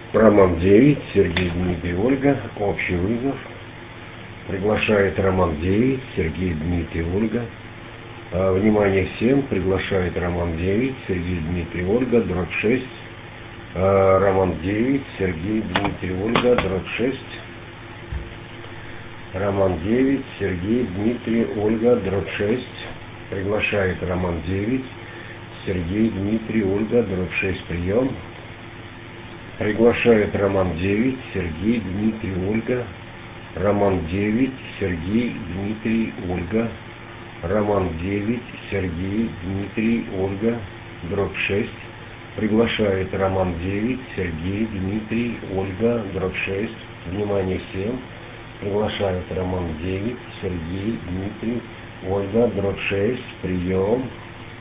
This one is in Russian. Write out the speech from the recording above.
Роман 9, Сергей, Дмитрий, Ольга, общий вызов. Приглашает Роман 9, Сергей, Дмитрий, Ольга. Внимание всем, приглашает Роман 9, Сергей, Дмитрий, Ольга, дробь 6. Роман 9, Сергей, Дмитрий, Ольга, дробь 6. Роман 9, Сергей, Дмитрий, Ольга, дробь 6. Приглашает Роман 9, Сергей, Дмитрий, Ольга, дробь 6, прием. Приглашает Роман 9, Сергей, Дмитрий, Ольга. Роман 9, Сергей, Дмитрий, Ольга. Роман 9, Сергей, Дмитрий, Ольга, дробь 6. Приглашает Роман 9, Сергей, Дмитрий, Ольга, дробь 6. Внимание всем. Приглашает Роман 9, Сергей, Дмитрий, Ольга, дробь 6. Прием.